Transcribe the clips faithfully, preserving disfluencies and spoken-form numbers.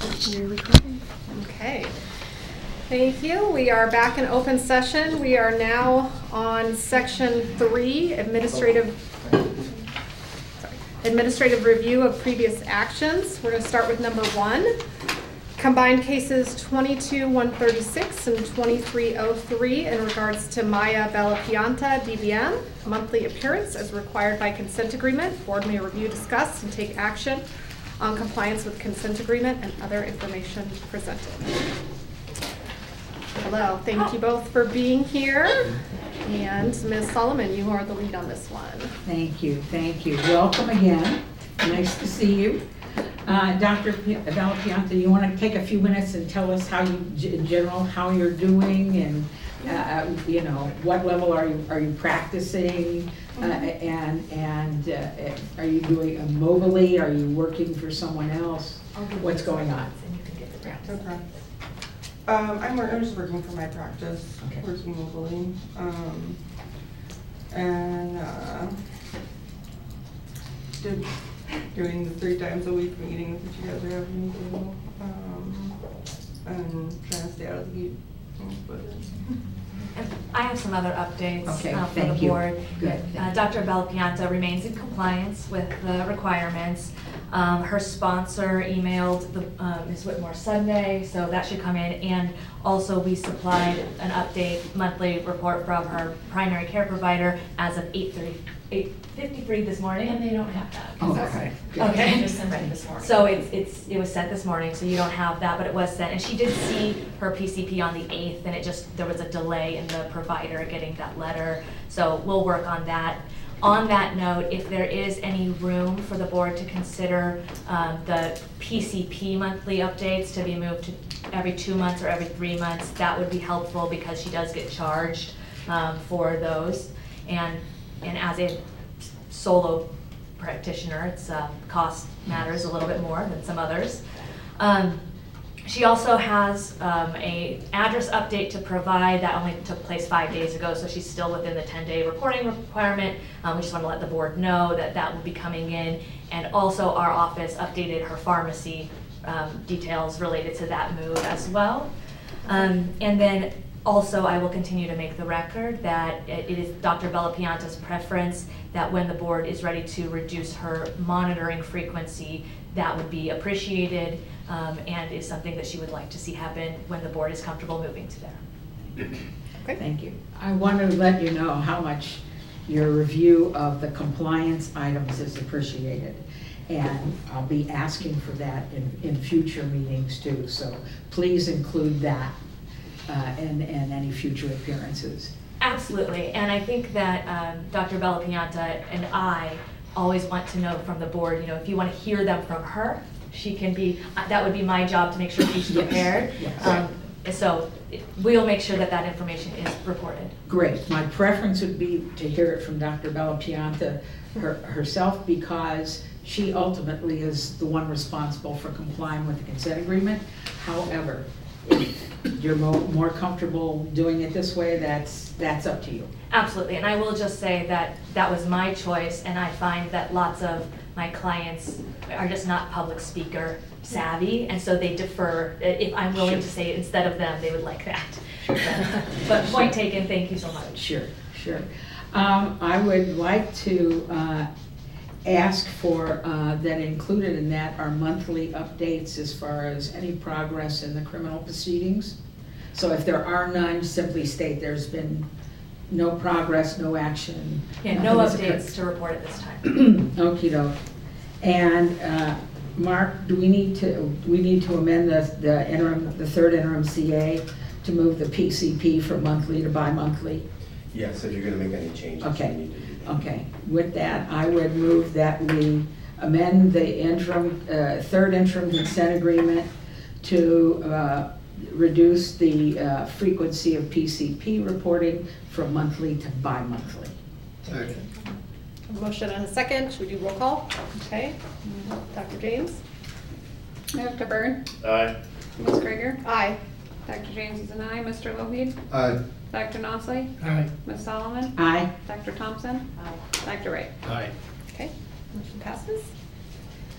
You're recording. Okay. Thank you. We are back in open session. We are now on section three, administrative sorry, administrative review of previous actions. We're going to start with number one. Combined cases twenty-two one thirty-six and twenty-three oh three in regards to Maya Bellapianta, D B M, monthly appearance as required by consent agreement. Board may review, discuss, and take action on compliance with consent agreement and other information presented. Hello, thank you both for being here. And Miz Solomon, you are the lead on this one. Thank you, thank you. Welcome again. Nice to see you. Uh, Doctor Bellapianta, you want to take a few minutes and tell us how you, in general, how you're doing, and uh, you know, what level are you are you practicing, uh, and and uh, are you doing uh, mobily? Are you working for someone else? What's going on? Okay. Um, I'm, I'm just working for my practice, Okay. working locally, um, and uh, did, doing the three times a week meetings that you guys are having to do, um, and trying to stay out of the heat. But I have some other updates Okay, uh, for thank the you. board. Good. Uh, Doctor Bellapianta remains in compliance with the requirements. Um, her sponsor emailed the, uh, Miz Whitmore Sunday, so that should come in. And also we supplied an update monthly report from her primary care provider as of eight fifty-three this morning. And they don't have that. Oh, That's okay. Okay. Just sent it this morning. So it's, it's, it was sent this morning, so you don't have that, but it was sent. And she did see her P C P on the eighth, and it just, there was a delay in the provider getting that letter. So we'll work on that. On that note, if there is any room for the board to consider um, the P C P monthly updates to be moved to every two months or every three months, that would be helpful because she does get charged um, for those. And, and as a solo practitioner, it's uh, cost matters a little bit more than some others. Um, she also has um, a address update to provide that only took place five days ago, so she's still within the ten day reporting requirement. Um, we just want to let the board know that that will be coming in. And also our office updated her pharmacy um, details related to that move as well. Um, and then also, I will continue to make the record that it is Doctor Bellapianta's preference that when the board is ready to reduce her monitoring frequency, that would be appreciated um, and is something that she would like to see happen when the board is comfortable moving to there. Okay. Thank you. I want to let you know how much your review of the compliance items is appreciated. And I'll be asking for that in, in future meetings too. So please include that uh, in, in any future appearances. Absolutely, and I think that um, Doctor Bellapianta and I always want to know from the board, you know, if you want to hear them from her, she can be, uh, that would be my job to make sure she's prepared. Yes. Yes. Um, so we'll make sure that that information is reported. Great. My preference would be to hear it from Doctor Bellapianta her, herself, because she ultimately is the one responsible for complying with the consent agreement. However, if you're more, more comfortable doing it this way, that's that's up to you. Absolutely, and I will just say that that was my choice, and I find that lots of my clients are just not public speaker savvy, and so they defer. If I'm willing Sure. to say it instead of them, they would like that. Sure. But point taken, thank you so much. Sure, sure. Um, I would like to uh, ask for, uh, that included in that are monthly updates as far as any progress in the criminal proceedings. So if there are none, simply state there's been no progress, no action. Yeah, no nothing has updates to report at this time. Okey doke. And uh, Mark, do we need to we need to amend the the interim the third interim C A to move the P C P from monthly to bi-monthly? Yes, if you're going to make any changes, Okay. you need to do that. Okay. With that, I would move that we amend the interim uh, third interim consent agreement to uh, reduce the uh, frequency of P C P reporting from monthly to bi-monthly. Second. A motion and a second. Should we do roll call? Okay. Doctor James? Doctor Byrd? Aye. Miz Krieger? Aye. Doctor James is an aye. Mister Lougheed? Aye. Doctor Nosley? Aye. Miz Solomon? Aye. Doctor Thompson? Aye. Doctor Wright? Aye. Okay. Motion passes.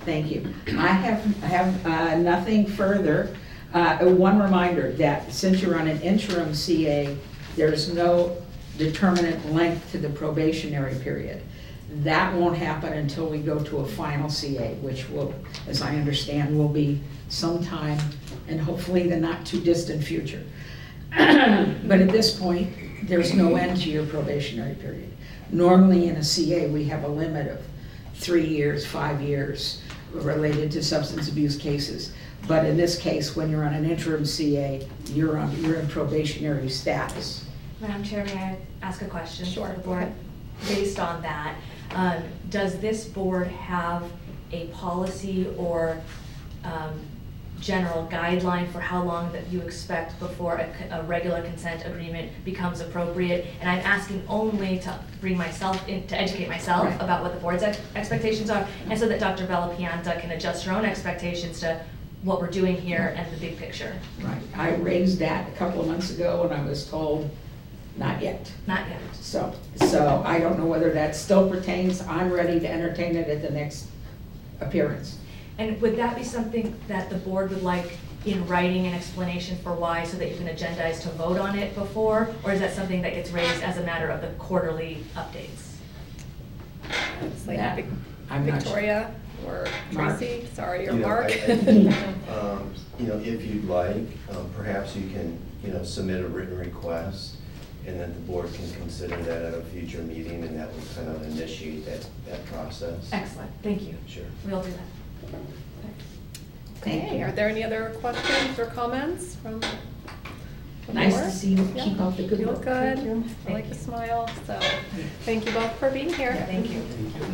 Thank you. I have, I have uh, nothing further. Uh, One reminder that since you're on an interim C A, there's no determinate length to the probationary period. That won't happen until we go to a final C A, which will, as I understand, will be sometime and hopefully the not too distant future. But at this point, there's no end to your probationary period. Normally in a C A, we have a limit of three years, five years related to substance abuse cases. But in this case, when you're on an interim C A, you're on, you're in probationary status. Madam Chair, may I ask a question? Sure, for the go board? ahead. Based on that, um, does this board have a policy or um, general guideline for how long that you expect before a, co- a regular consent agreement becomes appropriate? And I'm asking only to bring myself in, to educate myself Right. about what the board's ex- expectations are, and so that Doctor Bella Pianta can adjust her own expectations to what we're doing here and the big picture. Right. I raised that a couple of months ago and I was told, not yet. Not yet. So, so I don't know whether that still pertains. I'm ready to entertain it at the next appearance. And would that be something that the board would like in writing an explanation for why, so that you can agendize to vote on it before? Or is that something that gets raised as a matter of the quarterly updates? It's like That, Vic- I'm not sure. Victoria or Mark. Tracy, sorry, or You know, Mark. I- I think, um, You know, if you'd like, um, perhaps you can, you know, submit a written request, and then the board can consider that at a future meeting, and that will kind of initiate that, that process. Excellent, thank you. Sure. We'll do that. Thank Okay, you. are there any other questions or comments from the Nice to board? see you. Yeah. Keep up the good You work. look good. Thank you. I like the smile, so thank you both for being here. Thank you.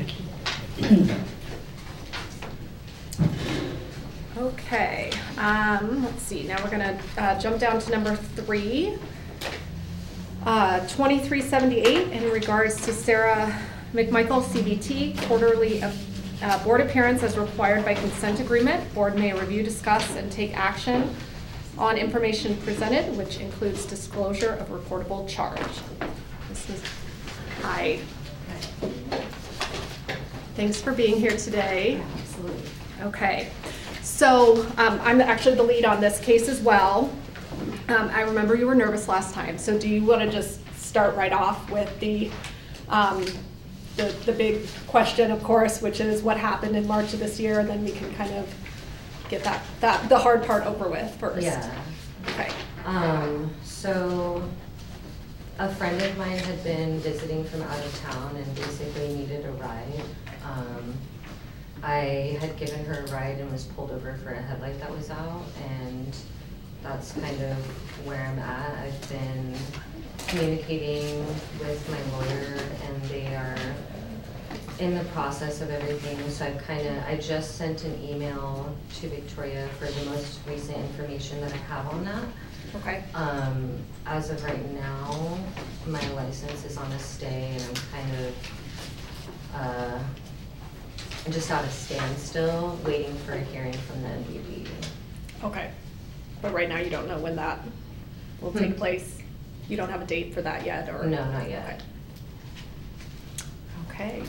Okay, um, let's see, now we're gonna, uh, jump down to number three. Uh, twenty-three seventy-eight in regards to Sarah McMichael, C B T, quarterly, uh, uh, board appearance as required by consent agreement. Board may review, discuss, and take action on information presented, which includes disclosure of reportable charge. This is, hi. Thanks for being here today. Absolutely. Okay, so um, I'm actually the lead on this case as well. Um, I remember you were nervous last time, so do you want to just start right off with the, um, the, the big question, of course, which is what happened in March of this year, and then we can kind of get that, that the hard part over with first. Yeah. Okay. Um, so a friend of mine had been visiting from out of town and basically needed a ride. Um, I had given her a ride and was pulled over for a headlight that was out, and that's kind of where I'm at. I've been communicating with my lawyer and they are in the process of everything. So I've kind of, I just sent an email to Victoria for the most recent information that I have on that. Okay. Um, as of right now, my license is on a stay and I'm kind of, uh, I'm just at a standstill, waiting for a hearing from the N B B. Okay. But right now you don't know when that will take Hmm. place? You don't have a date for that yet, or? No, not yet. Okay. Okay.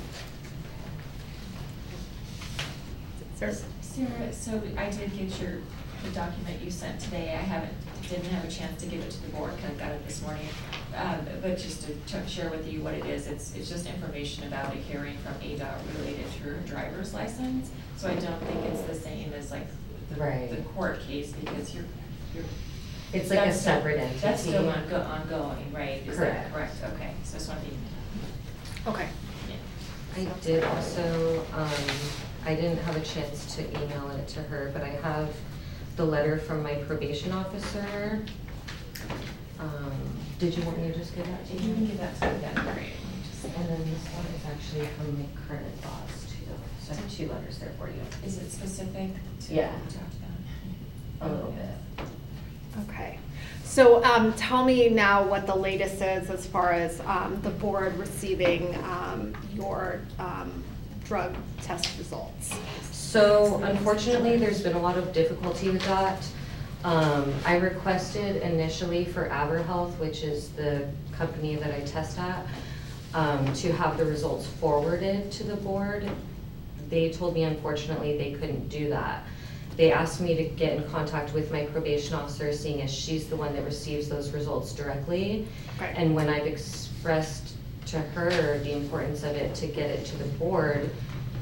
Sarah? Sarah, so I did get your, the document you sent today. I haven't, didn't have a chance to give it to the board, because I got it this morning. Um, but just to ch- share with you what it is, it's, it's just information about a hearing from A D O T related to her driver's license. So I don't think it's the same as like the, Right. the court case, because you're, you're. It's like a that's still- separate entity. That's still ongo- ongoing, right? Is that Correct. correct? Okay, so I just wanted to, Okay. yeah. I did also, um, I didn't have a chance to email it to her, but I have the letter from my probation officer. Um, did you want me to just give that to If you? you can give that to me, that'd be great. Let me just- And then this one is actually from my current boss too, so I have two letters there for you. Is it specific to Yeah. what we talked about? A little bit. Okay. So um, tell me now what the latest is as far as um, the board receiving um, your um, drug test results. So unfortunately, there's been a lot of difficulty with that. Um, I requested initially for AverHealth, which is the company that I test at, um, to have the results forwarded to the board. they told me unfortunately they couldn't do that. They asked me to get in contact with my probation officer, seeing as she's the one that receives those results directly. Okay. And when I've expressed to her the importance of it to get it to the board,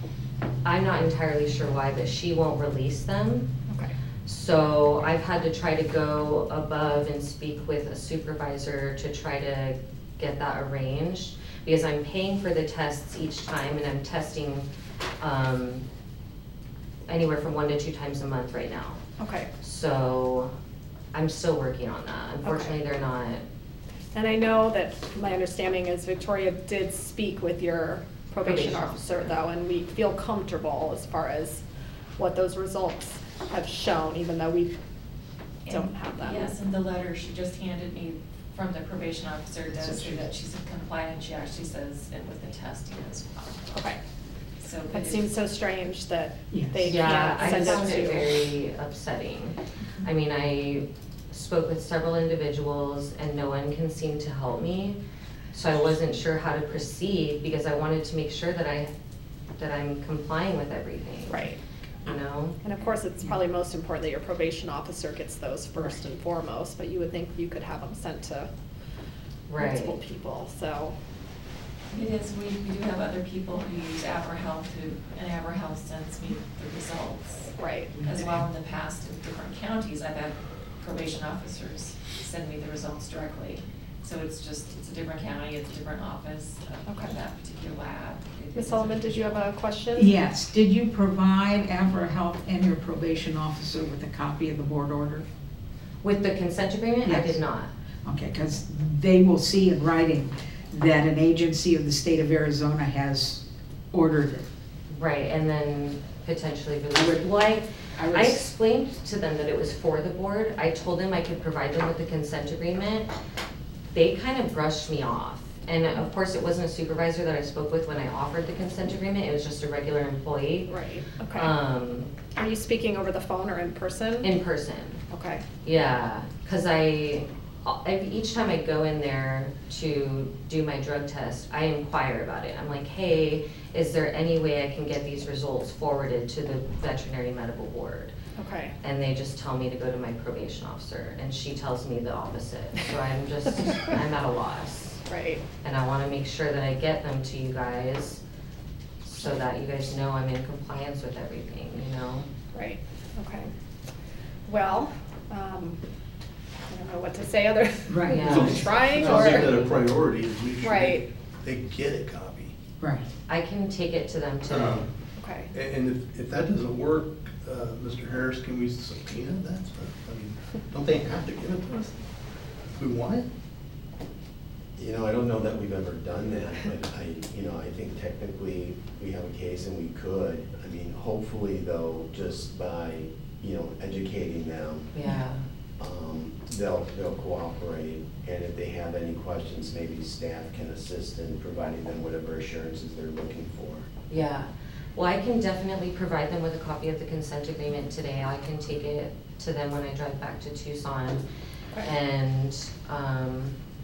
I'm not entirely sure why, but she won't release them. Okay. So I've had to try to go above and speak with a supervisor to try to get that arranged, because I'm paying for the tests each time, and I'm testing um, anywhere from one to two times a month right now. Okay. So I'm still working on that. Unfortunately, they're not. And I know that my understanding is Victoria did speak with your probation Probation officer officer. though, and we feel comfortable as far as what those results have shown, even though we don't And- have them. Yes, and the letter she just handed me from the probation officer does say that she's in compliance. She actually says it with the testing as well. Okay. So. That seems so strange that Yes. they Yeah, I can't send found it it to. very upsetting. I mean, I spoke with several individuals and no one can seem to help me. So I wasn't sure how to proceed because I wanted to make sure that I, that I'm complying with everything. Right. You know? And of course, it's probably most important that your probation officer gets those first and foremost, but you would think you could have them sent to Right. multiple people, so. It is, we, we do have other people who use AverHealth who, and AverHealth sends me the results. Right. As well in the past in different counties, I've had probation officers send me the results directly. So it's just, it's a different county, it's a different office uh, Okay. of that particular lab. Miz Sullivan, did you have a question? Yes, did you provide AverHealth and your probation officer with a copy of the board order? With the consent agreement, I Yes. did not. Okay, because they will see in writing that an agency of the state of Arizona has ordered it. Right, and then potentially for I the, would- well, I, I I was- explained to them that it was for the board. I told them I could provide them with the consent agreement. They kind of brushed me off. And of course, it wasn't a supervisor that I spoke with when I offered the consent agreement. It was just a regular employee, Right, okay. um, Are you speaking over the phone or in person? in person. Okay, Yeah, because I, I, each time I go in there to do my drug test, I inquire about it. I'm like, hey, is there any way I can get these results forwarded to the veterinary medical board? okay. And they just tell me to go to my probation officer, and she tells me the opposite. So I'm just, I'm at a loss. Right, And I want to make sure that I get them to you guys so that you guys know I'm in compliance with everything, you know? right, okay. Well, um, I don't know what to say other Right. Yeah. keep trying Sounds like that or, a priority is we should, Right. they get a copy. Right. I can take it to them today. Um, okay. And and if, if that doesn't work, uh, Mister Harris, can we subpoena that stuff? I mean, don't they have to give it to us? If we want it? You know, I don't know that we've ever done that, but I, you know, I think technically we have a case and we could. I mean, hopefully though, just by, you know, educating them, Yeah. um, they'll, they'll cooperate. And if they have any questions, maybe staff can assist in providing them whatever assurances they're looking for. Yeah, well, I can definitely provide them with a copy of the consent agreement today. I can take it to them when I drive back to Tucson. Okay. And, um,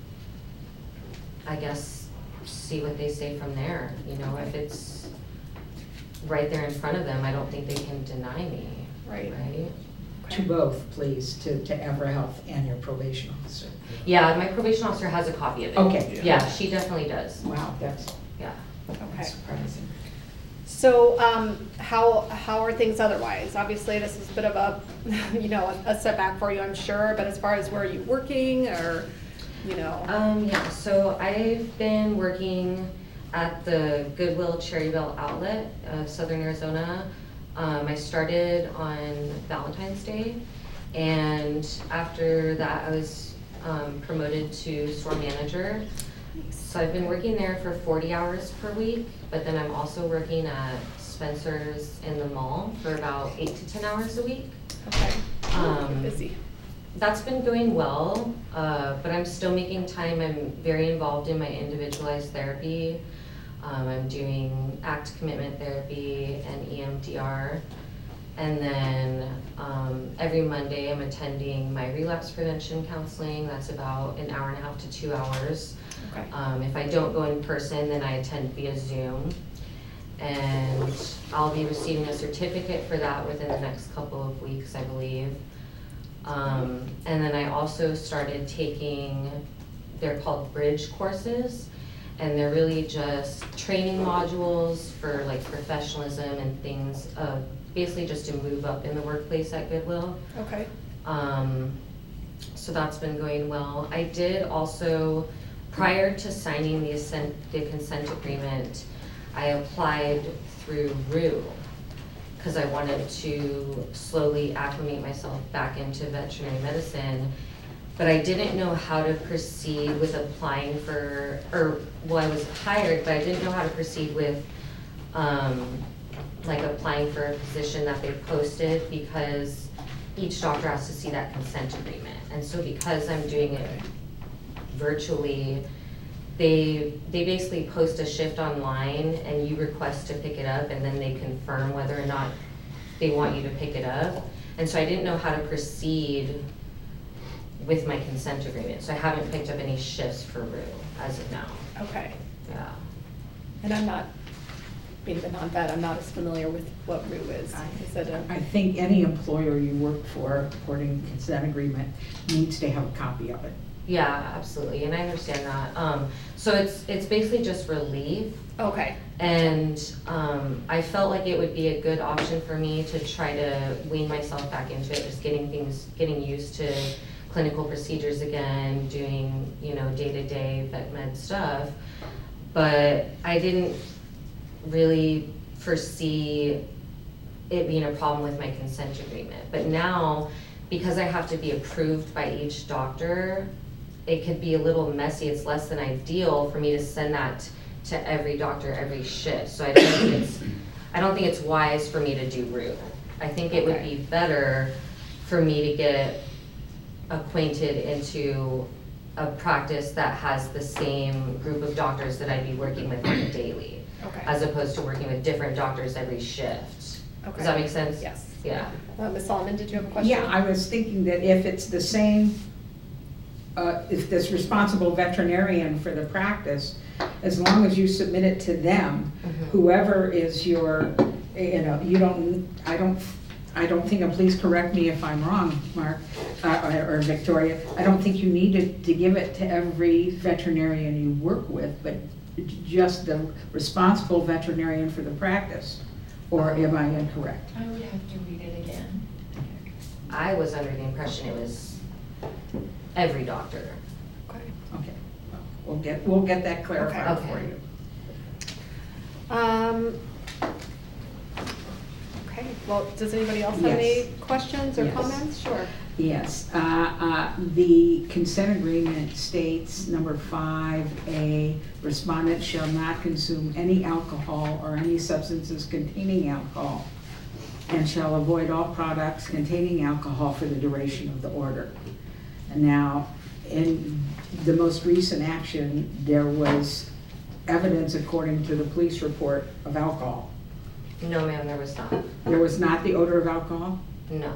I guess, see what they say from there. You know, if it's right there in front of them, I don't think they can deny me, Right. right? To both, please, to, to EverHealth and your probation officer. Yeah, my probation officer has a copy of it. Okay. Yeah, she definitely does, Wow, that's yeah. Okay. surprising. So, um, how, how are things otherwise? Obviously, this is a bit of a, you know, a setback for you, I'm sure, but as far as where are you working or, you know? Um, yeah, so I've been working at the Goodwill Cherryville outlet of Southern Arizona. Um, I started on Valentine's Day, and after that I was um, promoted to store manager. So I've been working there for forty hours per week, but then I'm also working at Spencer's in the mall for about eight to ten hours a week. Okay. Um, Busy. That's been going well, uh, but I'm still making time. I'm very involved in my individualized therapy. Um, I'm doing ACT commitment therapy and E M D R. And then um, every Monday I'm attending my relapse prevention counseling. That's about an hour and a half to two hours. Okay. Um, if I don't go in person, then I attend via Zoom. and I'll be receiving a certificate for that within the next couple of weeks, I believe. Um, and then I also started taking, they're called bridge courses, and they're really just training modules for like professionalism and things, uh, basically just to move up in the workplace at Goodwill. Okay. Um, so that's been going well. I did also, prior to signing the assent, the consent agreement, I applied through R U, because I wanted to slowly acclimate myself back into veterinary medicine. But I didn't know how to proceed with applying for, or, well, I was hired, but I didn't know how to proceed with, um, like applying for a position that they posted, because each doctor has to see that consent agreement. And so because I'm doing it virtually, they, they basically post a shift online and you request to pick it up, and then they confirm whether or not they want you to pick it up. And so I didn't know how to proceed with my consent agreement. So I haven't picked up any shifts for R U as of now. Okay. Yeah. And I'm not, being the non-vet, I'm not as familiar with what R U is. Is it a? I think any employer you work for, according to consent agreement, needs to have a copy of it. Yeah, absolutely, and I understand that. Um, so it's, it's basically just relief. Okay. And um, I felt like it would be a good option for me to try to wean myself back into it, just getting things, getting used to clinical procedures again, doing, you know, day-to-day vet med stuff. But I didn't really foresee it being a problem with my consent agreement. But now, because I have to be approved by each doctor, it could be a little messy. It's less than ideal for me to send that to every doctor every shift. So I don't think it's, I don't think it's wise for me to do R U. I think it would Okay. be better for me to get acquainted into a practice that has the same group of doctors that I'd be working with on a daily, Okay. as opposed to working with different doctors every shift. Okay. Does that make sense? Yes. Yeah. Uh, Miz Solomon, did you have a question? Yeah, I was thinking that if it's the same, uh, if this responsible veterinarian for the practice, as long as you submit it to them, Mhm. whoever is your, you know, you don't, I don't, I don't think, and please correct me if I'm wrong, Mark, uh, or Victoria, I don't think you needed to give it to every veterinarian you work with, but just the responsible veterinarian for the practice. Or am I incorrect? I would have to read it again. I was under the impression it was every doctor. Okay. Okay, well, we'll get, we'll get that clarified Okay. for you. Um, okay, well, does anybody else have Yes. any questions or Yes. comments? Sure. Yes, uh, uh, the consent agreement states, number five A, respondent shall not consume any alcohol or any substances containing alcohol, and shall avoid all products containing alcohol for the duration of the order. And now, in the most recent action, there was evidence, according to the police report, of alcohol. No, ma'am, there was not. There was not the odor of alcohol? No.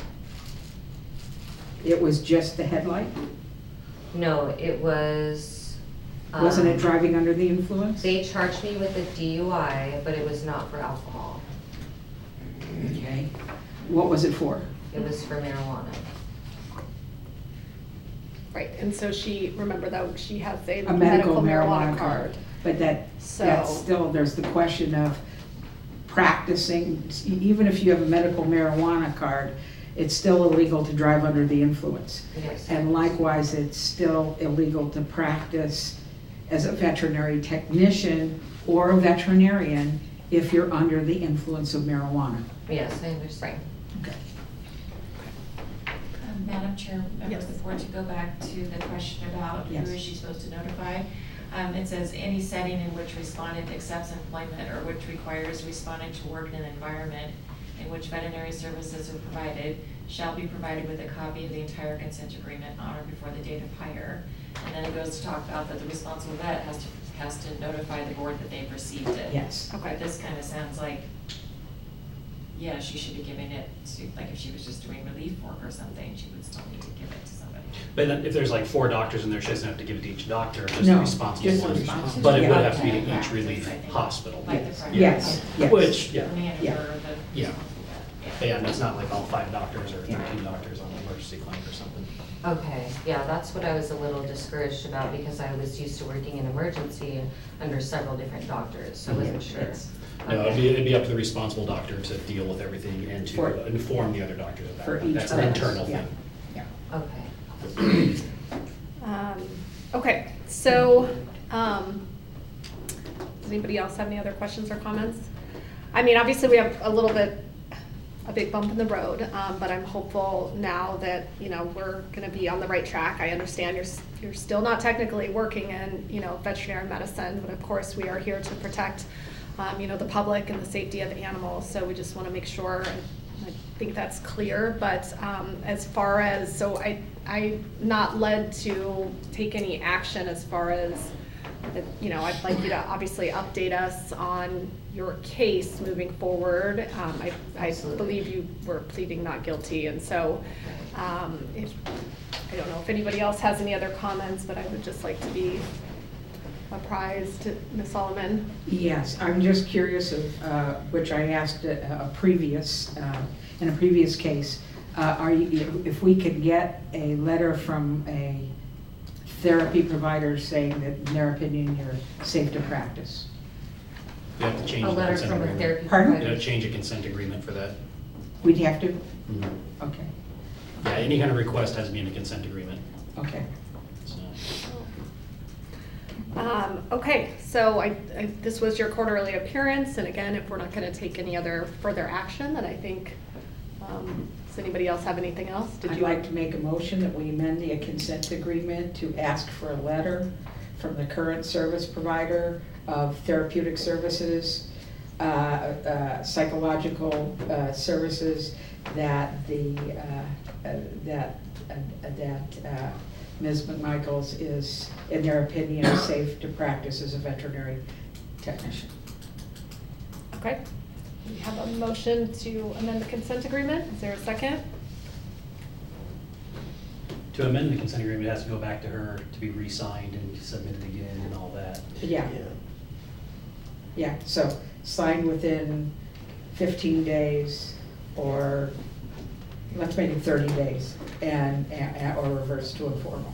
It was just the headlight? No, it was. Wasn't it um, driving under the influence? They charged me with a D U I, but it was not for alcohol. Okay. What was it for? It was for marijuana. Right, and so she, remember that she has a A medical marijuana card. But that, So- that's still, there's the question of practicing, even if you have a medical marijuana card, it's still illegal to drive under the influence. Yes. And likewise, it's still illegal to practice as a veterinary technician or a veterinarian if you're under the influence of marijuana. Yes, I understand. Okay. Um, Madam Chair, members of the board, to go back to the question about who Yes. is she supposed to notify? Um, it says any setting in which respondent accepts employment or which requires respondent to work in an environment in which veterinary services are provided shall be provided with a copy of the entire consent agreement on or before the date of hire. And then it goes to talk about that the responsible vet has to, has to notify the board that they've received it. Yes. Okay. But this kind of sounds like yeah, she should be giving it to, like, if she was just doing relief work or something, she would still need to give it to somebody. But then if there's like four doctors in there, she doesn't have to give it to each doctor, just No, the responsible just the one. responsible. But it would Yeah. have to be to each Practice, relief I think. hospital. Like the Yes, primary yes, care. yes. Which, The yeah, manager Yeah. or the. Yeah. Yeah. yeah, and it's not like all five doctors or Yeah. thirteen doctors on the emergency clinic or something. Okay, yeah, that's what I was a little discouraged about because I was used to working in emergency under several different doctors, so I wasn't sure. It's- No, it'd Okay. be, it'd be up to the responsible doctor to deal with everything and For- to inform the other doctors of For that. each That's an class, internal yeah. thing. Yeah. Okay. Um, okay, so, um, does anybody else have any other questions or comments? I mean, obviously, we have a little bit, a big bump in the road, um, but I'm hopeful now that, you know, we're gonna be on the right track. I understand you're, s- you're still not technically working in, you know, veterinary medicine, but of course, we are here to protect, um, you know, the public and the safety of animals, so we just wanna make sure, I think that's clear, but, um, as far as, so I, I'm not led to take any action as far as, that, you know, I'd like you to obviously update us on your case moving forward. Um, I, I Absolutely. believe you were pleading not guilty, and so, um, if, I don't know if anybody else has any other comments, but I would just like to be apprised, Miz Solomon. Yes, I'm just curious of, uh, which I asked a a previous, uh, in a previous case, uh, are you, if we could get a letter from a therapy provider saying that in their opinion you're safe to practice? You have to change A the letter consent from a agreement. therapy Pardon? You provider. gotta change a consent agreement for that. We'd have to? Mhm. Okay, Yeah, any kind of request has to be in a consent agreement, okay. so. Um, okay, so I, I, this was your quarterly appearance, and again, if we're not gonna take any other further action, then I think, um, does anybody else have anything else? Did I'd you like to make a motion that we amend the consent agreement to ask for a letter from the current service provider of therapeutic services, uh, uh, psychological uh, services, that the, uh, uh, that, uh, that uh, Miz McMichaels is, in their opinion, safe to practice as a veterinary technician. Okay, we have a motion to amend the consent agreement. Is there a second? To amend the consent agreement, it has to go back to her to be re-signed and submitted again and all that. Yeah, Yeah. yeah, so signed within fifteen days, or let's make it thirty days, and, and- or reverse to informal.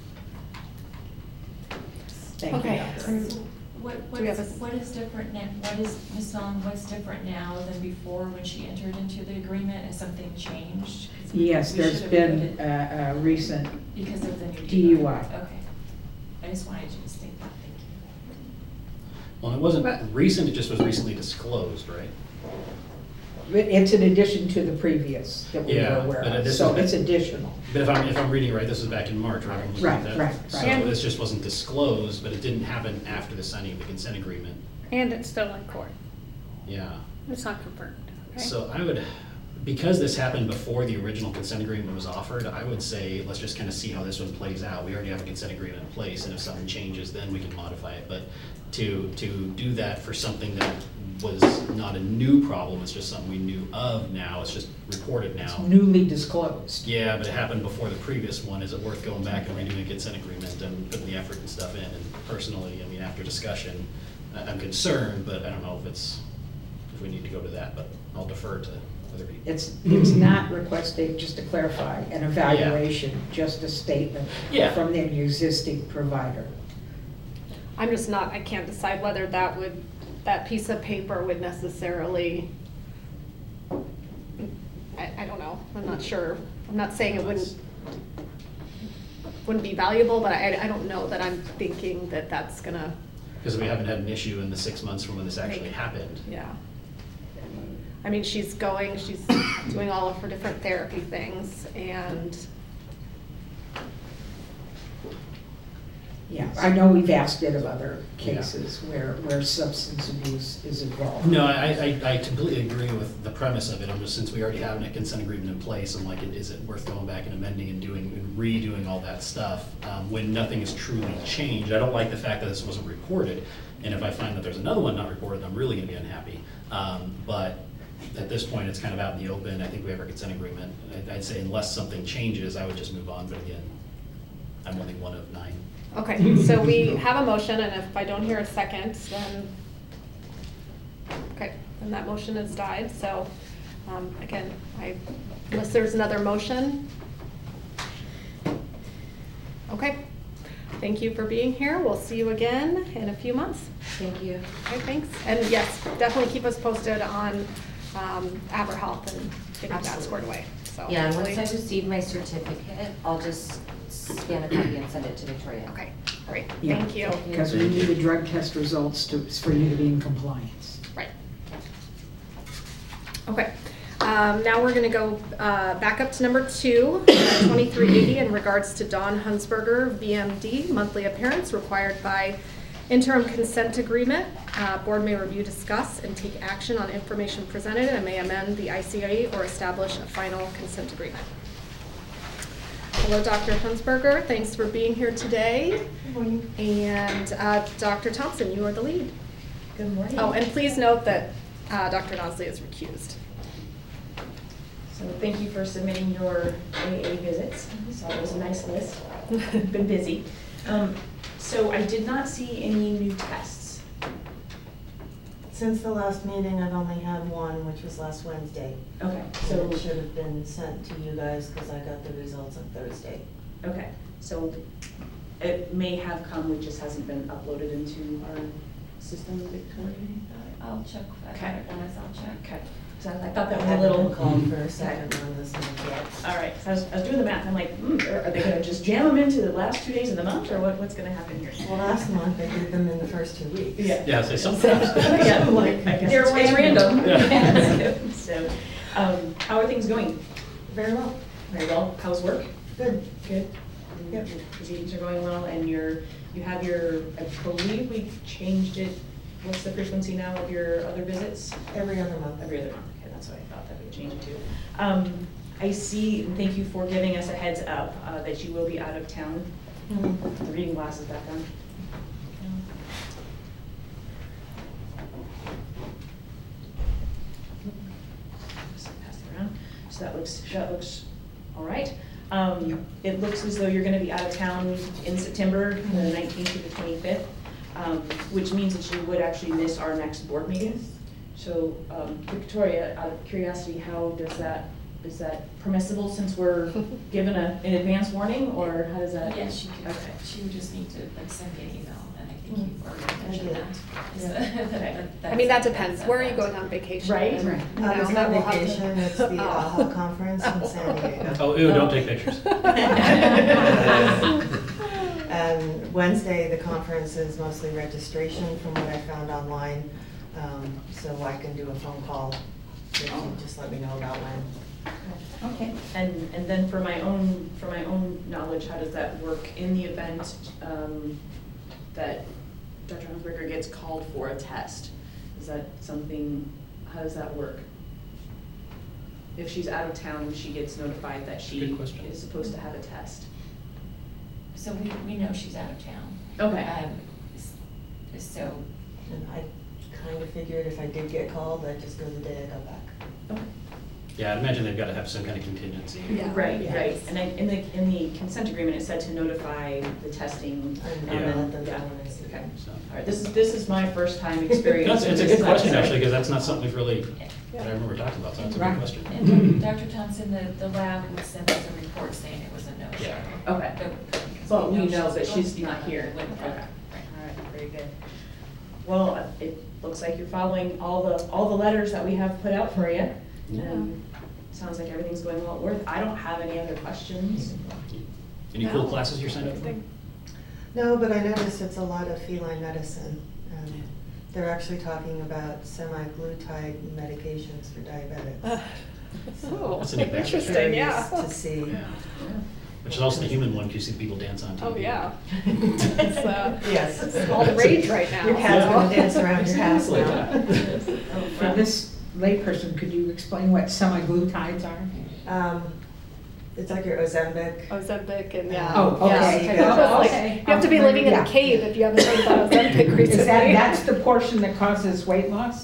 Thank you, Okay. Doctor. So What, what Do we have is, a- what is different now, what is, Miz Phelan, what's different now than before when she entered into the agreement? Has something changed? 'Cause we- Yes, we there's should have been put it a, a recent, Because of the new D U I. Okay. I just wanted you to state that, thank you. Well, it wasn't But- recent, it just was recently disclosed, right? it's in addition to the previous that we were Yeah, aware but of, this so is- it's additional. But if I'm, if I'm reading right, this is back in March, right? I'm looking at Right, that. right, So right. this just wasn't disclosed, but it didn't happen after the signing of the consent agreement. And it's still in court. Yeah. It's not confirmed, okay? So I would, because this happened before the original consent agreement was offered, I would say, let's just kind of see how this one plays out. We already have a consent agreement in place, and if something changes, then we can modify it. But to, to do that for something that was not a new problem, it's just something we knew of now, it's just reported It's now. newly disclosed. Yeah, but it happened before the previous one. Is it worth going back and redoing a consent agreement and putting the effort and stuff in? And personally, I mean, after discussion, I- I'm concerned, but I don't know if it's, if we need to go to that, but I'll defer to other people. It's, it's not requesting, just to clarify, an evaluation, just a statement Yeah. from the existing provider. I'm just not, I can't decide whether that would, that piece of paper would necessarily, I, I don't know, I'm not sure. I'm not saying it wouldn't, wouldn't be valuable, but I, I don't know that I'm thinking that that's gonna, Because we haven't had an issue in the six months from when this actually happened. yeah. I mean, she's going, she's doing all of her different therapy things, and, Yeah, I know we've asked it of other cases where, where substance abuse is involved. No, I, I, I completely agree with the premise of it. I'm just, since we already have a consent agreement in place, I'm like, is it worth going back and amending and doing, and redoing all that stuff, um, when nothing has truly changed? I don't like the fact that this wasn't reported, and if I find that there's another one not reported, I'm really gonna be unhappy. Um, but at this point, it's kind of out in the open. I think we have our consent agreement. I'd- I'd say unless something changes, I would just move on, but again, I'm only one of nine. Okay, so we have a motion, and if I don't hear a second, then, okay, then that motion has died. So, um, again, I, unless there's another motion. Okay, thank you for being here. We'll see you again in a few months. Thank you. Okay, thanks. And yes, definitely keep us posted on um, AberHealth and getting that Absolutely. squared away. So Yeah, and once I hopefully- receive my certificate, I'll just scan a copy and send it to Victoria. Okay, great, Yeah. thank you. Because we need the drug test results to, for you to be in compliance. Right. Okay, um, now we're gonna go, uh, back up to number two, twenty-three eighty in regards to Dawn Hunsberger, V M D, monthly appearance required by interim consent agreement. Uh, board may review, discuss, and take action on information presented and may amend the I C A or establish a final consent agreement. Hello, Doctor Hunsberger, thanks for being here today. Good morning. And, uh, Doctor Thompson, you are the lead. Good morning. Oh, and please note that uh, Doctor Nosley is recused. So thank you for submitting your A A visits. So it was a nice list. Been busy. Um, So I did not see any new tests. Since the last meeting, I've only had one, which was last Wednesday. Okay, So so, it should have been sent to you guys because I got the results on Thursday. okay, so it may have come, it just hasn't been uploaded into our system, Victoria? I'll check, I Okay. got it, guys, I'll check. Okay, so I thought that I was a haven't little. been called for a second one this month yet. All right, so I was, I was doing the math, I'm like, hmm, are are they gonna just jam them into the last two days of the month, or what, what's gonna happen here? Well, last month I did them in the first two weeks. Yeah. Yeah, say sometimes. Yeah, like, I guess They're it's it's random. random. So, um, how are things going? Very well. Very well. How's work? Good. Good. Yep. Your proceedings are going well, and you're, you have your, I believe we changed it, what's the frequency now of your other visits? Every other month. Every other month, okay, that's what I thought that we changed it to. Um, I see, and thank you for giving us a heads up, uh, that you will be out of town. Mhm. Put the reading glasses back on. Just pass it around. So that looks, that looks all right. Um, it looks as though you're gonna be out of town in September, the nineteenth to the twenty-fifth, um, which means that you would actually miss our next board meeting. So, um, Victoria, out of curiosity, how does that, is that permissible since we're given a, an advance warning, or how does that? Yeah, she could, Okay. she would just need to like send me an email, and I think Mm. you've already mentioned did. that. Okay. I mean, that depends. Where are you going on vacation? Right. And, Right. you Uh, know, it's then not we'll have to- vacation, it's the Oh. AHA conference in San Diego. Oh, ew, don't take pictures. And Wednesday, the conference is mostly registration from what I found online. Um, So I can do a phone call if you just let me know about when. Okay, and, and then for my own, for my own knowledge, how does that work in the event um, that Doctor Hunsberger gets called for a test? Is that something, how does that work? If she's out of town, she gets notified that she Good question. is supposed to have a test. So we, we know she's out of town. Okay. Um, s- So, And I kind of figured if I did get called, I'd just go the day I got back. Okay. Yeah, I'd imagine they've got to have some kind of contingency. Yeah. Right, Yeah. right, and I, in the, in the consent agreement, it said to notify the testing. And Yeah. I'll let them know Yeah. when I see Okay, them. So. all right, this is, this is my first time No, experience. It's it's a with good this question, stuff, so- actually, because that's not something we've really, Yeah. that I remember talking about, so that's a Right. good question. and Doctor Thompson, the, the lab would send us a report saying it was a no-show. Yeah. Okay. But- because But we know that supposed she's to not be here. with Okay. her. All Right. right, very good. Well, it looks like you're following all the, all the letters that we have put out for you. Yeah. Um, Sounds like everything's going well at Worth. I don't have any other questions. Any cool No. classes you're signed up for? No, but I noticed it's a lot of feline medicine. Um, They're actually talking about semi-glutide medications for diabetics. Uh, So, Oh, That's a neat background. interesting, yeah. Curious to see. Yeah. Which is also the human one, because you see people dance on T V. Oh, yeah. It's, uh, Yes. it's all the rage right now. Your cat's so. gonna dance around your house Exactly, now. yeah. For this layperson, could you explain what semi-glutides are? Um, It's like your Ozempic. Ozempic and, yeah. Oh, okay. Yeah. Yeah. It's like, Okay. you have to be living in Yeah. a cave if you haven't heard about Ozempic recently. Is that, that's the portion that causes weight loss?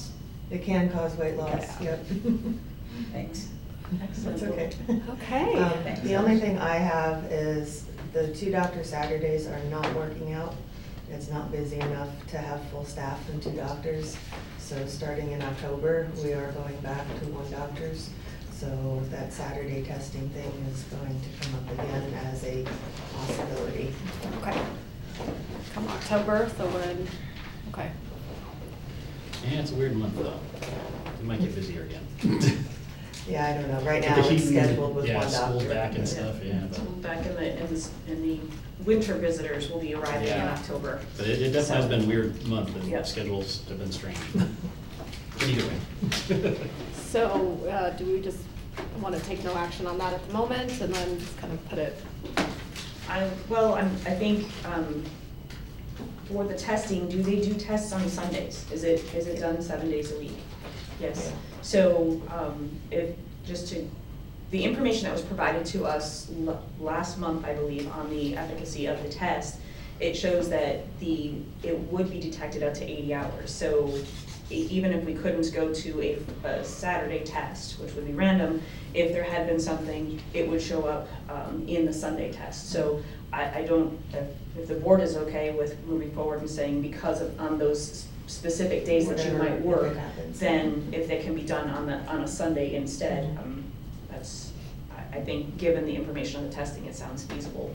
It can cause weight loss, Okay. yep. Thanks. Excellent. That's okay. Okay. Um, The only thing I have is the two doctor Saturdays are not working out. It's not busy enough to have full staff and two doctors. So starting in October, we are going back to one doctor's. So that Saturday testing thing is going to come up again as a possibility. Okay. Come October, so when, okay. Yeah, it's a weird month though. We might get busier again. Yeah, I don't know. Right With now, the it's heat and- scheduled with yeah, one doctor. school back and stuff, yeah. So but- back in the, in the, in the winter visitors will be arriving in Yeah. October. But it, it definitely has So- been a weird month, and Yeah. schedules have been strange. But either way. So, uh, do we just want to take no action on that at the moment and then just kind of put it? I, well, I'm, I think, um, for the testing, do they do tests on Sundays? Is it, is it done seven days a week? Yes. So, um, if, just to, the information that was provided to us l- last month, I believe, on the efficacy of the test, it shows that the, it would be detected up to eighty hours. So e- even if we couldn't go to a, a Saturday test, which would be random, if there had been something, it would show up um, in the Sunday test. So I, I don't, if, if the board is okay with moving forward and saying because of, on those specific days that you Whatever, might if work, it happens. then if they can be done on the, on a Sunday instead, um, that's, I, I think, given the information on the testing, it sounds feasible.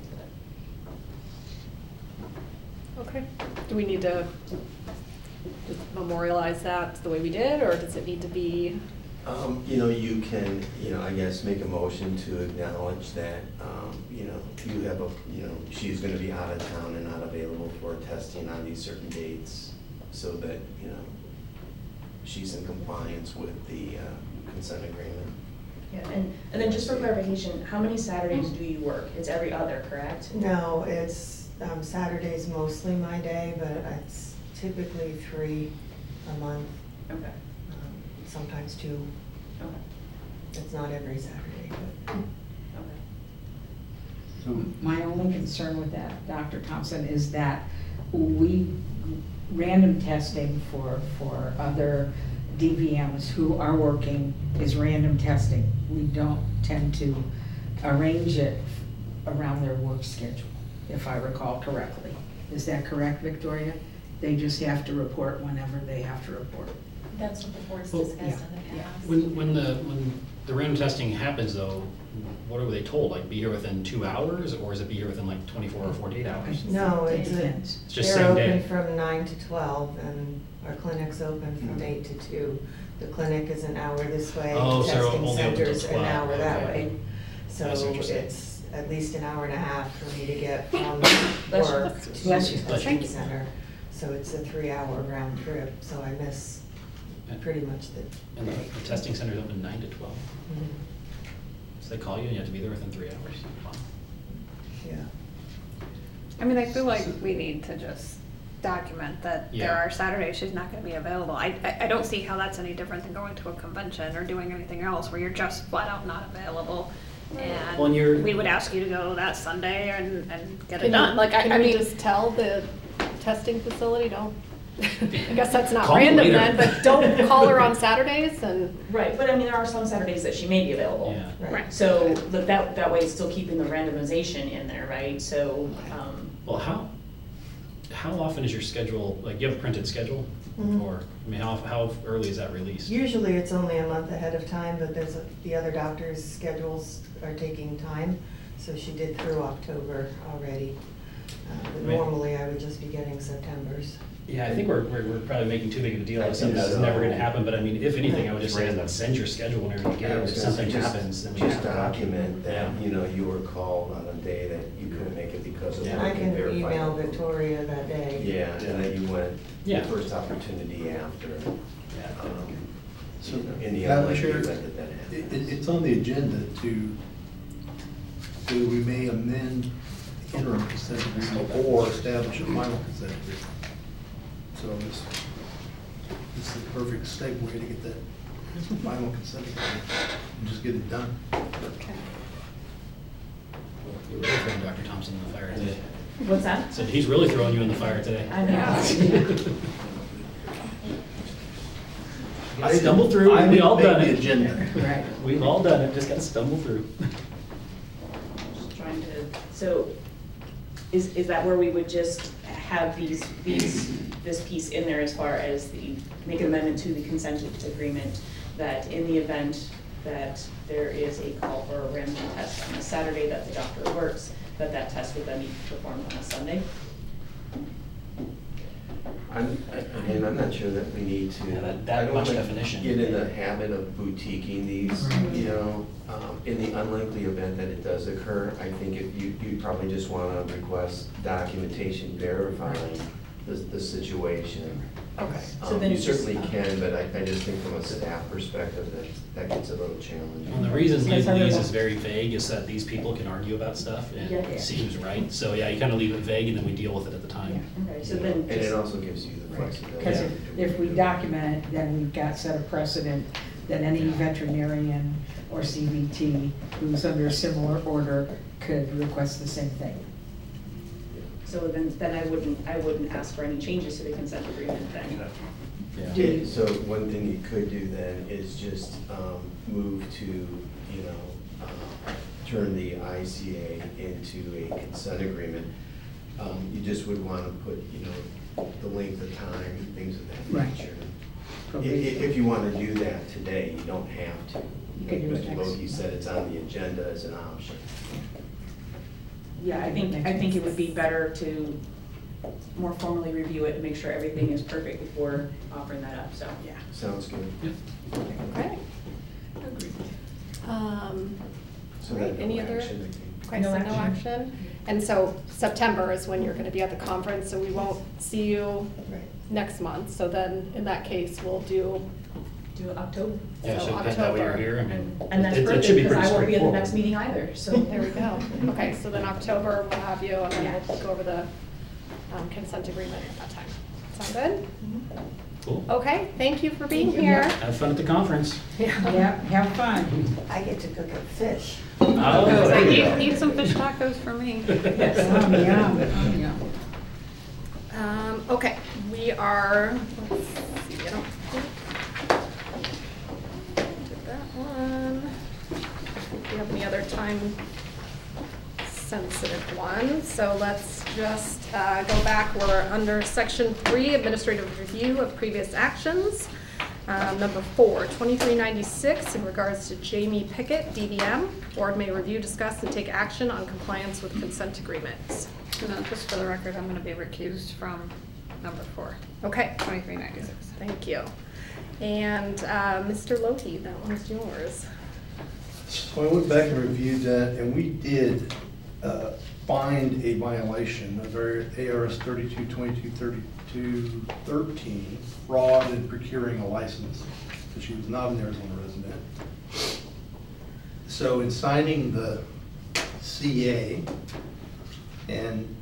Okay. Do we need to just memorialize that the way we did, or does it need to be? Um, you know, you can, you know, I guess make a motion to acknowledge that, um, you know, you have a, you know, she's gonna be out of town and not available for testing on these certain dates, so that, you know, she's in compliance with the uh, consent agreement. Yeah, and, and then just for clarification, how many Saturdays do you work? It's every other, correct? No, it's, um, Saturday's mostly my day, but it's typically three a month, Okay, um, sometimes two. okay, It's not every Saturday, but. okay. So my only concern with that, Doctor Thompson, is that we, random testing for, for other D V Ms who are working is random testing. We don't tend to arrange it around their work schedule, if I recall correctly. Is that correct, Victoria? They just have to report whenever they have to report. That's what the board's Well, discussed in the yeah, past. When, when the, when the random testing happens though, what are they told? Like be here within two hours, or is it be here within like twenty-four or forty-eight hours? No, It it's a, depends. It's just they're same open day. from nine to twelve, and our clinic's open from Mhm. eight to two. The clinic is an hour this way, Oh, the so they're testing only open till center's an twelve, hour that okay. way. So I see what you're saying. it's at least an hour and a half for me to get from Bless you. work to Bless you. the Bless you. testing center. So it's a three-hour round trip, so I miss pretty much the And the, day. the testing center's open nine to twelve. Mhm. So they call you and you have to be there within three hours. Wow. Yeah. I mean, I feel like we need to just document that there Yeah. are Saturdays she's not gonna be available. I, I, I don't see how that's any different than going to a convention or doing anything else where you're just flat out not available. Well, and you're- And we would ask you to go that Sunday and, and get it Can done. you- Like, I, I Can we mean, just tell the testing facility, don't? I guess that's not Call me random later. then, but don't call her on Saturdays and. Right, but I mean, there are some Saturdays that she may be available. Yeah. right. So that, that that way it's still keeping the randomization in there, right? So, um, Well, how, how often is your schedule, like you have a printed schedule? Mhm. Or, I mean, how, how early is that released? Usually it's only a month ahead of time, but there's, a- the other doctors' schedules are taking time, so she did through October already. Uh, but Right. Normally, I would just be getting September's. Yeah, I think we're, we're, we're probably making too big of a deal I out of something think that's so. never gonna happen, but I mean, if anything, I would just say, Random. send your schedule whenever you get Yeah, I it, was if gonna say, something just- happens, then we Just have to document that, Yeah. you know, you were called on a day that you couldn't make it because of Yeah. work I and can verify email it. Victoria that day. Yeah, and then you went, the Yeah. first opportunity after, Yeah. um, So, you know, in the Madam unlikely Chair, event that that it, happens. it- it's on the agenda to, to we may amend the interim consent agreement or establish a final consent agreement. So this, this is the perfect segue to get that final consent agreement and just get it done. Okay. You're really throwing Doctor Thompson in the fire today. what's that? So he's really throwing you in the fire today. I know. gotta stumble through, I we all make done the it. agenda. Right. We've all done it, just gotta stumble through. Just trying to, so is, is that where we would just have these, these, this piece in there as far as the, make an amendment to the consent agreement, that in the event that there is a call for a random test on a Saturday that the doctor works, that that test would then be performed on a Sunday? I'm, I I mean, I'm not sure that we need to. Yeah, that- that I don't much wanna definition. Get in the habit of boutiquing these, you know, um, in the unlikely event that it does occur, I think if you, you probably just wanna request documentation verifying the, the situation. Okay. So Um, then You it's just- certainly can, but I, I just think from a staff perspective, that, that gets a little challenging. And the reason Yes, I leaving these will. is very vague is that these people can argue about stuff Yeah. and see who's right. So yeah, you kind of leave it vague and then we deal with it at the time. Okay, so then And it just, also gives you the flexibility. Because if, if we document it, then we've got set a precedent that any veterinarian or C V T who's under a similar order could request the same thing. so then, then I wouldn't, I wouldn't ask for any changes to the consent agreement then. Yeah. Do you- So one thing you could do then is just um, move to, you know, uh, turn the I C A into a consent agreement. Um, You just would want to put, you know, the length of time, things of that Right. nature. I- i- If you want to do that today, you don't have to. You can do it Mister next- Loki said it's on the agenda as an option. Yeah, I think, I think it would be better to more formally review it and make sure everything is perfect before offering that up, so. Yeah. Sounds good. Okay. Um, So Right, then no any other- action, I think. Okay, No so no action. action. And so September is when you're gonna be at the conference, so we won't see you Right. next month. So then, in that case, we'll do, Do October. Yeah, So so that that way you're October. here, I mean. And that's it- it perfect, should be because pretty I won't be at the next straightforward. meeting either, so. there we go. Okay, so then October, we'll have you, and then Yeah. we'll go over the um, consent agreement at that time. Sound good? Cool. Okay, thank you for being here. Have fun at the conference. Yeah, have fun. I get to cook up fish. Oh, So there you eat, go. eat some fish tacos for me. Yes, um, yum, um, yum. Um, okay, we are, let's see, I don't think. Did that one. If we have any other time sensitive ones, so let's just, uh, go back. We're under section three, administrative review of previous actions. Um, number four, twenty-three ninety-six, in regards to Jamie Pickett, D V M. Board may review, discuss, and take action on compliance with consent agreements. And then just for the record, I'm gonna be recused from number four, Okay, twenty-three ninety-six. thank you. And, uh, Mister Loki, that one's yours. So I went back and reviewed that, and we did uh, find a violation of our A R S thirty-two twenty-two thirty-two thirteen, fraud in procuring a license, because she was not an Arizona resident. So in signing the C A, and,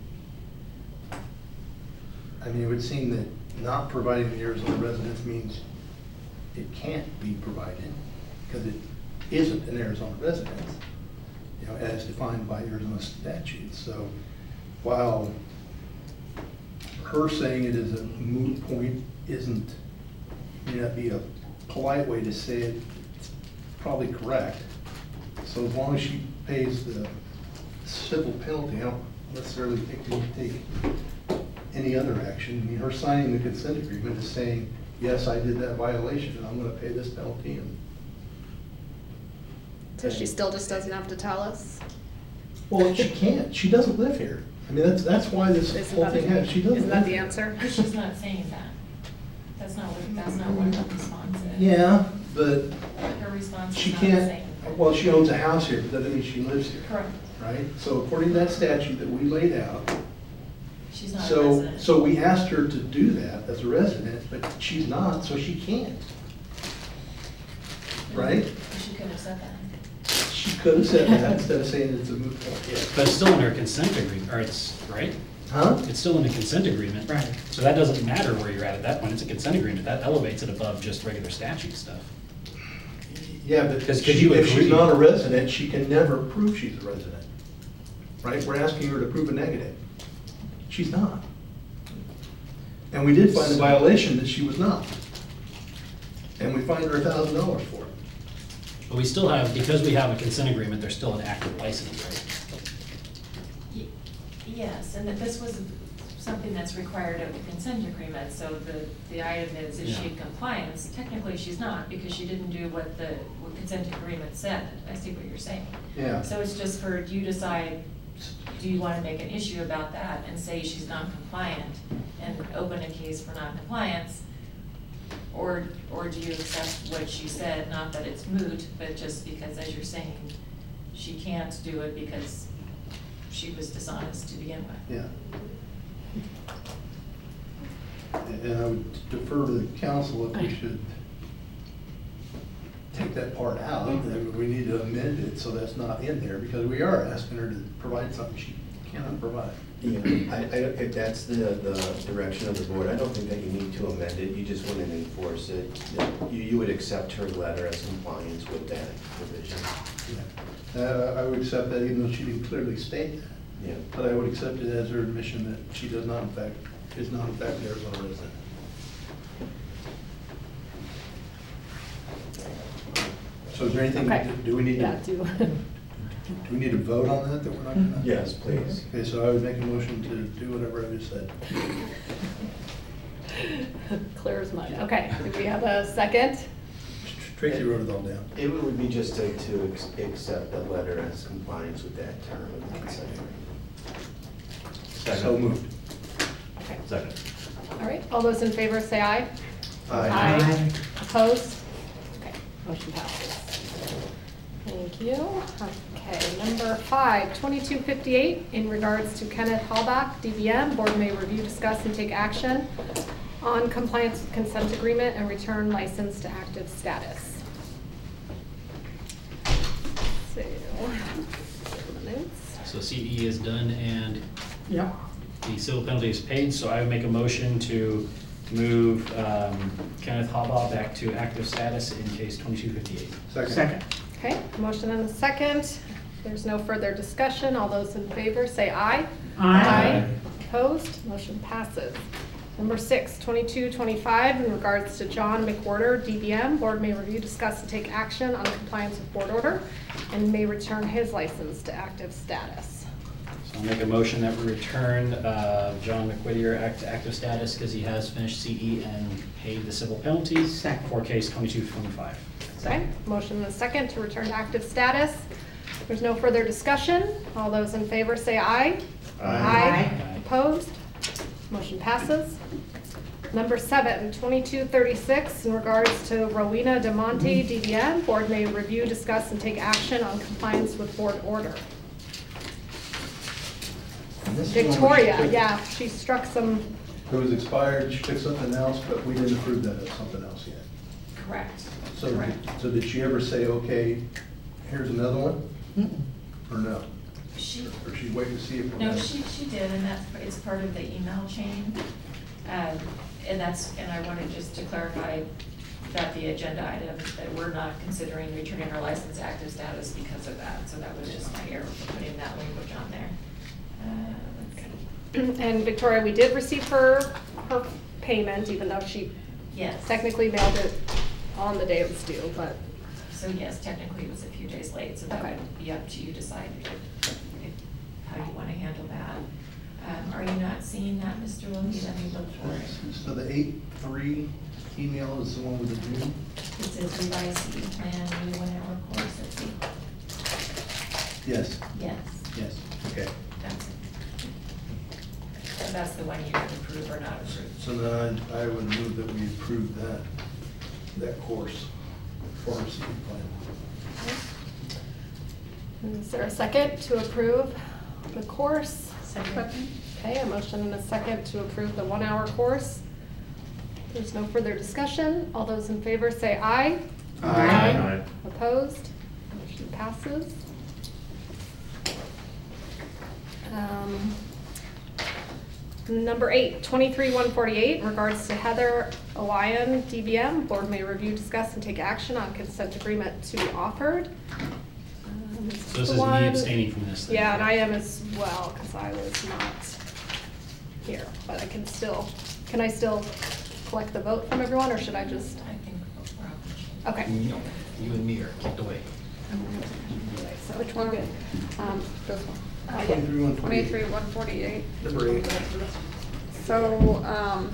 I mean, it would seem that not providing the Arizona residence means it can't be provided, because it isn't an Arizona residence, you know, as defined by Arizona statutes. So while her saying it is a moot point isn't, may not be a polite way to say it, it's probably correct. So as long as she pays the civil penalty, I don't necessarily think we need to take any other action. I mean, her signing the consent agreement is saying, yes, I did that violation, and I'm gonna pay this penalty, and So she still just doesn't have to tell us? well, she can't. She doesn't live here. I mean, that's, that's why this Isn't whole that, thing happened. She doesn't isn't that live the here. answer? But she's not saying that. That's not what, that's not what her response is. Yeah, but Her response she is not saying. can't, well, she owns a house here, but that doesn't mean she lives here, Correct. right? So according to that statute that we laid out, She's not a so, resident. so we asked her to do that as a resident, but she's not, so she can't. Right? She could have said that. She could have said that instead of saying it's a moot point, yeah. But it's still in her consent agreement, or it's, right? Huh? It's still in the consent agreement. Right. So that doesn't matter where you're at at that point, it's a consent agreement, that elevates it above just regular statute stuff. Yeah, but 'Cause could she- you if she's agree? not a resident, she can never prove she's a resident. Right? We're asking her to prove a negative. She's not. And we did find a violation that she was not. and we fined her a thousand dollars for it. But we still have, because we have a consent agreement, there's still an active license, right? Y- Yes, and that this was something that's required of the consent agreement, so the, the item is, is she in Yeah. compliance? Technically, she's not, because she didn't do what the what consent agreement said. I see what you're saying. Yeah. So it's just for, do you decide, do you want to make an issue about that and say she's non-compliant and open a case for non-compliance? Or, or do you accept what she said, not that it's moot, but just because, as you're saying, she can't do it because she was dishonest to begin with? Yeah. And I would defer to the council if we should take that part out, and we need to amend it so that's not in there, because we are asking her to provide something she cannot provide. Yeah, I, I, if that's the, the direction of the board, I don't think that you need to amend it, you just wouldn't enforce it. You, you would accept her letter as compliance with that provision. Uh, I would accept that even though she didn't clearly state that. Yeah. But I would accept it as her admission that she does not in fact, is not in fact an Arizona resident. So is there anything, Okay. do we need Yeah, to, do. do we need to vote on that, that we're not gonna? Yes, please. Okay, so I would make a motion to do whatever I just said. Clear as mud. Okay, do we have a second? Tracy wrote it all down. It would be just to, to ex- accept the letter as compliance with that term of the consent agreement. So moved. Okay. Second. All right, all those in favor say aye. Aye. Opposed? Okay, motion passes. Thank you. Okay, number five, twenty-two fifty-eight, in regards to Kenneth Halbach, D B M, board may review, discuss, and take action on compliance with consent agreement and return license to active status. So, minutes. So C E is done and Yep. the civil penalty is paid, so I would make a motion to move um, Kenneth Hobbaugh back to active status in case twenty-two fifty-eight. Second. Okay, motion and a second. If there's no further discussion, all those in favor say aye. Aye. Opposed, motion passes. Number six, twenty-two twenty-five, in regards to John McWhorter, D B M, board may review, discuss, and take action on compliance with board order and may return his license to active status. So I'll make a motion that we return uh, John McWhittier act to active status because he has finished C E and paid the civil penalties Second. for case twenty-two twenty-five. Okay, motion and a second to return to active status. There's no further discussion. All those in favor say aye. Aye. Opposed? Motion passes. Number seven, twenty-two thirty-six, in regards to Rowena DeMonte, D B M, board may review, discuss, and take action on compliance with board order. And this is one where she Victoria, took- yeah, she struck some, It was expired, she took something else, but we didn't approve that as something else yet. Correct. So, Correct. did- so did she ever say, okay, here's another one? Or no? She, Or she wait to see if? no, she, she did, and that's, it's part of the email chain. Um, And that's, and I wanted just to clarify that the agenda item, that we're not considering returning our license to active status because of that. So that was just my error for putting that language on there. Uh, let's see. and Victoria, we did receive her, her payment, even though she Yes. technically mailed it on the day it was due, but, So yes, technically it was a few days late, so that Okay. would be up to you to decide if, if, how you want to handle that. Um, are you not seeing that, Mister Willie? Let me look for it. So the eight three email is the one with the June? It says revised C E plan, new one hour course, let's see. Yes, Yes, yes, okay. that's it. So that's the one you can approve or not approve. So then I, I would move that we approve that, that course for our C E plan. is there a second to approve the course? Second. Okay, a motion and a second to approve the one-hour course. There's no further discussion. All those in favor say aye. Aye. Opposed? Motion passes. Um, Number eight, twenty-three one forty-eight, in regards to Heather Elian, D B M, board may review, discuss, and take action on consent agreement to be offered. Um, So this the is me one- abstaining from this. then. Yeah, and I am as well, because I was not here, but I can still, can I still collect the vote from everyone, or should I just? I think we're Okay. You you and me are kicked away. So which one? Um, this one. Uh, Twenty-three, one forty-eight. Twenty-three, one forty-eight. Number eight. So, um,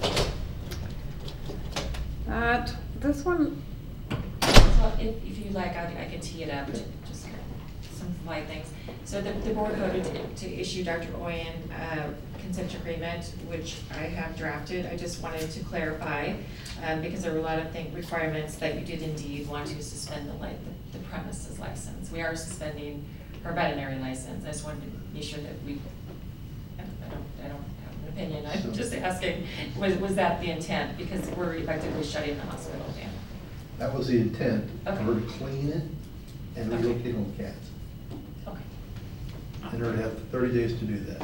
that, this one, Well, if, if you like, I, I can tee it up, just some light things. So the, the board voted to, to issue Doctor Oyen a consent agreement, which I have drafted. I just wanted to clarify, um, because there were a lot of thing, requirements that you did indeed want to suspend the, like, the, the premises license. We are suspending her veterinary license. I just wanted to be sure that we, I don't, I don't have an opinion. I'm just asking, was, was that the intent? Because we're effectively shutting the hospital down. That was the intent, for Okay. her to clean it and Okay. relocate on cats. Okay. And her to have thirty days to do that.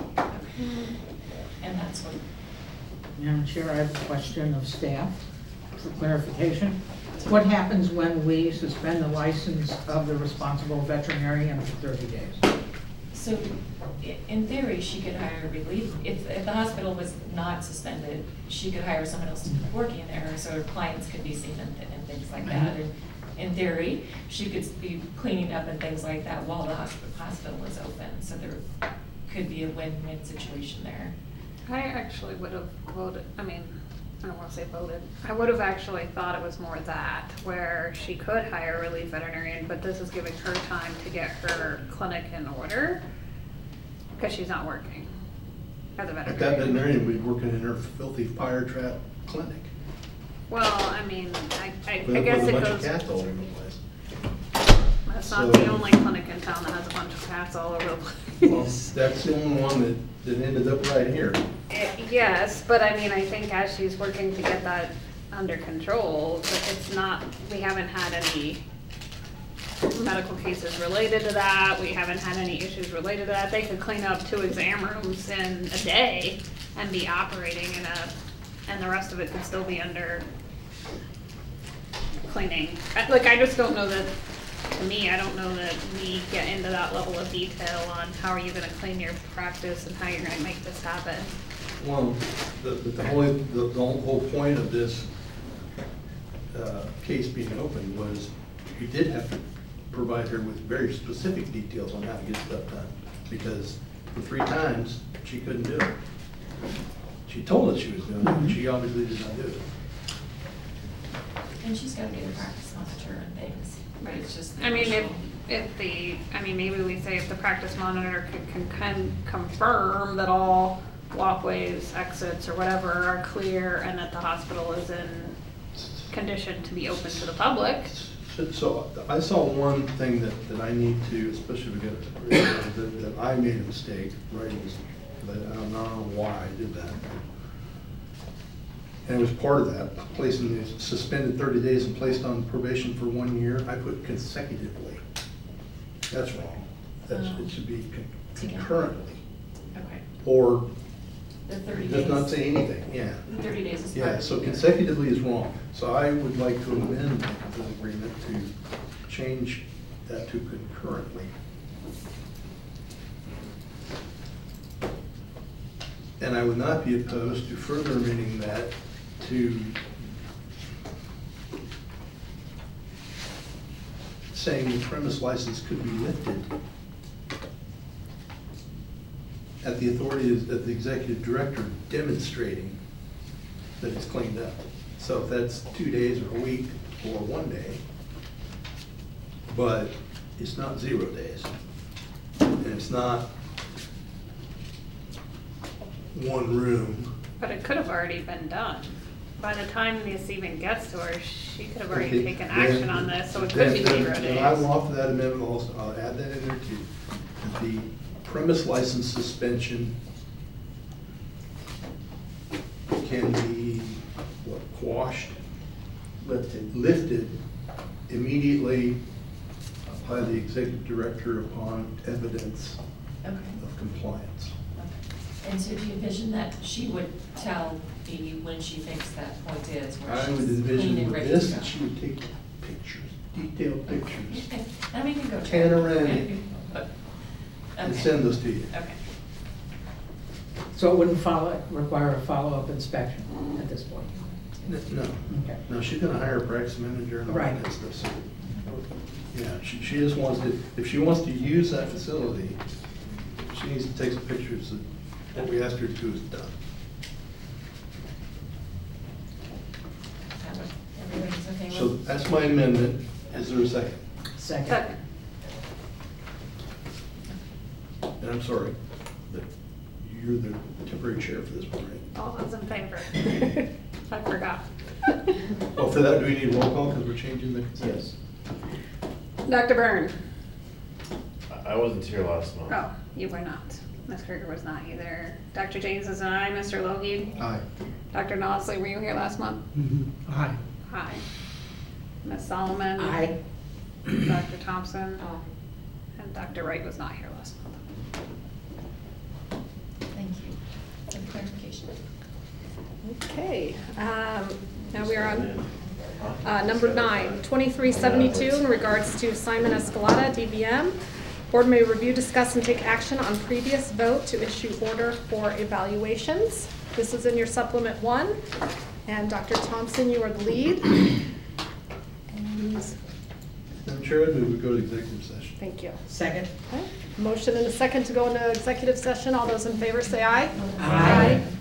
And that's what, Madam Chair, I have a question of staff for clarification. What happens when we suspend the license of the responsible veterinarian for thirty days? so i- in theory, she could hire a relief. If, if the hospital was not suspended, she could hire someone else to be working there, so her clients could be seen and, and things like that. And in theory, she could be cleaning up and things like that while the hospital, hospital was open. So there could be a win-win situation there. I actually would have voted, I mean, I don't wanna say voted, I would have actually thought it was more that, where she could hire a relief veterinarian, but this is giving her time to get her clinic in order, cause she's not working as a But that veterinarian. veterinarian would be working in her filthy fire trap clinic. Well, I mean, I, I, With I guess with it a bunch of goes, cats all over the place. that's not the So- only clinic in town that has a bunch of cats all over the Well, place. that's the only one that, that ended up right here. Eh, Yes, but I mean, I think as she's working to get that under control, but it's not, we haven't had any medical cases related to that, we haven't had any issues related to that. They could clean up two exam rooms in a day and be operating in a, and the rest of it could still be under cleaning. I- Like, I just don't know that, to me, I don't know that we get into that level of detail on how are you gonna clean your practice and how you're gonna make this happen. Well, the, the the whole, the, the whole point of this, uh, case being open was you did have to provide her with very specific details on how to get stuff done. Because the three times, she couldn't do it. She told us she was doing it, but she obviously did not do it. And she's gotta get a practice monitor and things, but it's just. the I mean, if, initial- if the, I mean, maybe we say if the practice monitor can, can, can confirm that all walkways, exits, or whatever are clear and that the hospital is in condition to be open to the public. So- So I saw one thing that, that I need to, especially if we get, that, that I made a mistake, right? It was- that I don't know why I did that. And it was part of that, placing the suspended thirty days and placed on probation for one year. I put consecutively. That's wrong. That's, it should be con- concurrently. Okay, Or the thirty days. just not say anything, yeah. Thirty days is part Yeah, of so the year. consecutively is wrong. So I would like to amend the agreement to change that to concurrently. And I would not be opposed to further amending that to saying the premise license could be lifted at the authority of of the executive director demonstrating that it's cleaned up. So if that's two days or a week or one day, but it's not zero days. And it's not one room. But it could have already been done. By the time this even gets to her, she could have already Okay, taken then- action on this, so it could be then- zero then I will days. offer that amendment also, I'll add that in there too. That the premise license suspension can be, what, quashed? Lifted. Lifted immediately by the executive director upon evidence Okay. of compliance. Okay. And so do you envision that she would tell me when she thinks that point is, where I she's would clean envision and with ready to this, go? that she would take pictures, detailed pictures, Okay. And we can go. check. Panoramic. Okay. and Okay. send those to you. Okay. So it wouldn't follow, require a follow-up inspection at this point? No, Okay. no, she's gonna hire a practice manager and all Right. that stuff, so. Yeah, she, she just wants to, if she wants to use that facility, she needs to take some pictures of what we asked her to do is done. Everybody's okay So with? that's my amendment. Is there a second? Second. Second. And I'm sorry, but you're the temporary chair for this one, right? All those in favor? I forgot. Well, for that, do we need roll call because we're changing the consent? Yes. Doctor Byrne? I wasn't here last month. Oh, you were not. Miz Krieger was not either. Doctor James is an aye. Mister Logie? Aye. Doctor Nosley, were you here last month? Aye. Aye. Miz Solomon? Aye. Doctor Thompson? And Doctor Wright was not here last month. Thank you for the clarification. Okay, um, now we are on, uh, number nine, twenty-three seventy-two, in regards to Simon Escalada, D B M. Board may review, discuss, and take action on previous vote to issue order for evaluations. This is in your supplement one, and Doctor Thompson, you are the lead. And Madam Chair, I move we go to executive session. thank you. Second. Okay. Motion and a second to go into executive session. All those in favor say aye. Aye.